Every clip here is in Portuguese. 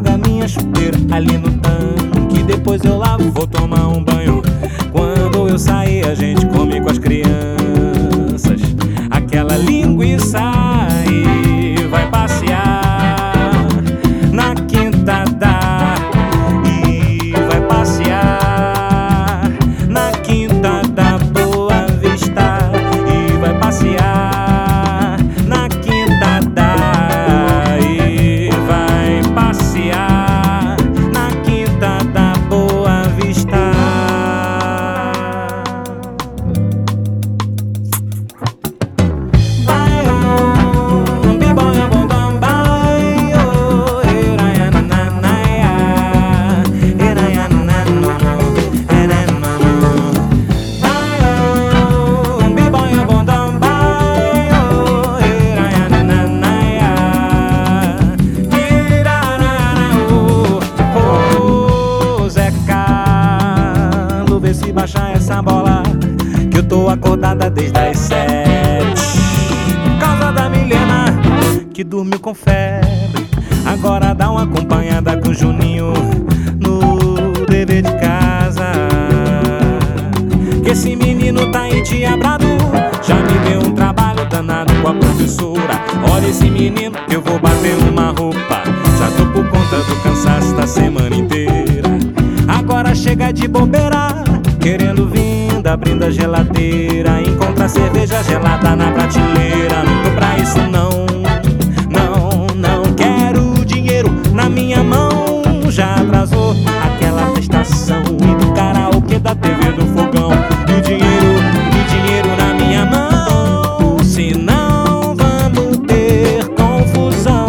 da minha chuteira ali no tanque. Depois eu lavo, vou tomar um banho. Quando eu sair a gente come com as crianças aquela linguiça e vai passear na Quinta da. E vai passear na Quinta da Boa Vista. E vai passear na Quinta da. E vai passear na Quinta da Boa Vista. Vê se baixar essa bola, que eu tô acordada desde as 7, por causa da Milena, que dormiu com febre. Agora dá uma acompanhada com o Juninho no dever de casa, que esse menino tá endiabrado. Já me deu um trabalho danado com a professora. Olha esse menino, eu vou bater uma roupa. Já tô por conta do cansaço da semana inteira. Agora chega de bobeira, querendo vinda, abrindo a geladeira. Encontra cerveja gelada na prateleira. Não tô pra isso não, não, não. Quero dinheiro na minha mão. Já atrasou aquela prestação e do karaokê, da TV, do fogão. E dinheiro na minha mão. Senão vamos ter confusão.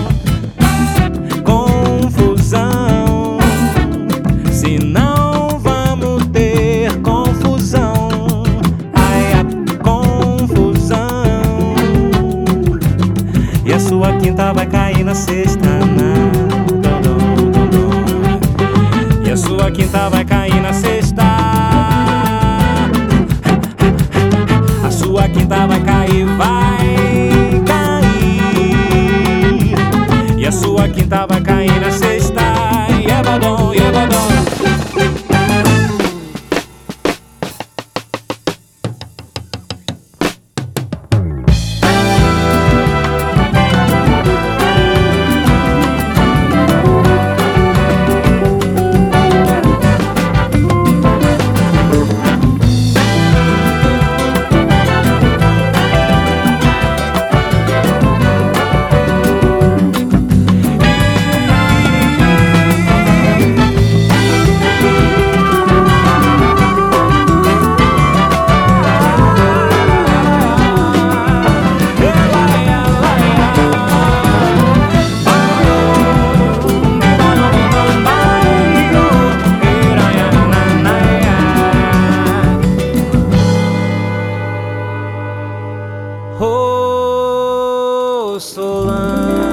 Confusão. Senão vamos ter confusão. Ai, a confusão. E a sua quinta vai cair na sexta. E a sua quinta vai cair na sexta. A sua quinta vai cair, vai cair. E a sua quinta vai cair na sexta. E é badom, e é badom. Oh, Solange.